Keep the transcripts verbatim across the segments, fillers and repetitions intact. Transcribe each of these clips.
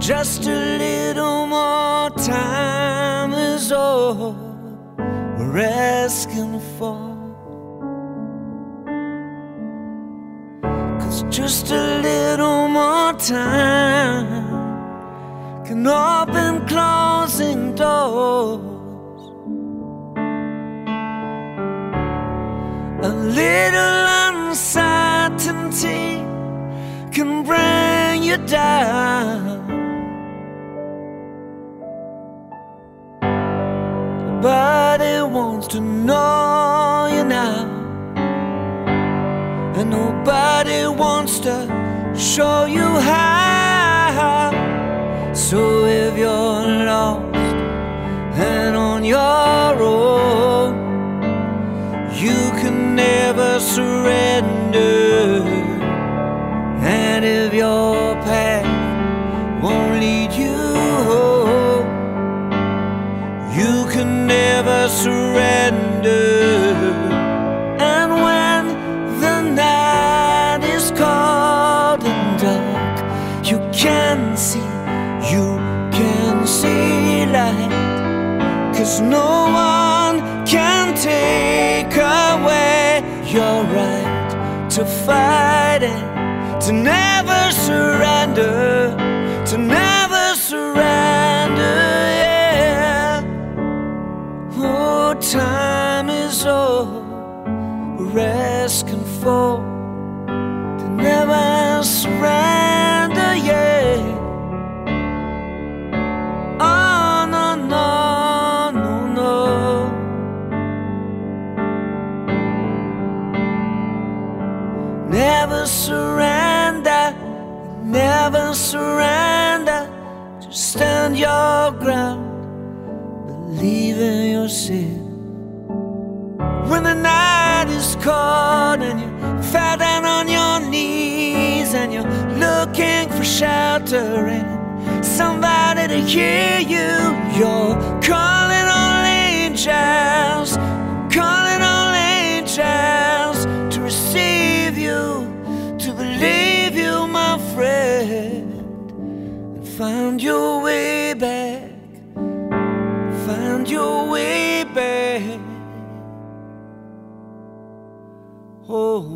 Just a little more time is all we're asking for. 'Cause just a little more time can open closing doors. A little uncertainty can bring you down. Nobody wants to know you now, and nobody wants to show you how. So if you're lost and on your own, you can never surrender. And if your path won't lead you home, you can never surrender. And when the night is cold and dark, you can see, you can see light. 'Cause no one can take away your right to fight it, to never surrender, to never surrender, yeah. Oh, time is all we're asking for, to never surrender, yeah. Oh, no, no, no, no. Never surrender, never surrender. Just stand your ground, believe in yourself. When the night is cold and you fall down on your knees and you're looking for shelter and somebody to hear you, you're calling on angels, calling on angels to receive you, to believe you, my friend, and find your way back, find your way back. Oh,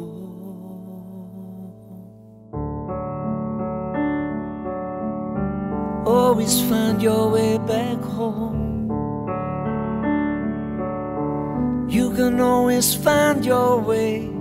always find your way back home. You can always find your way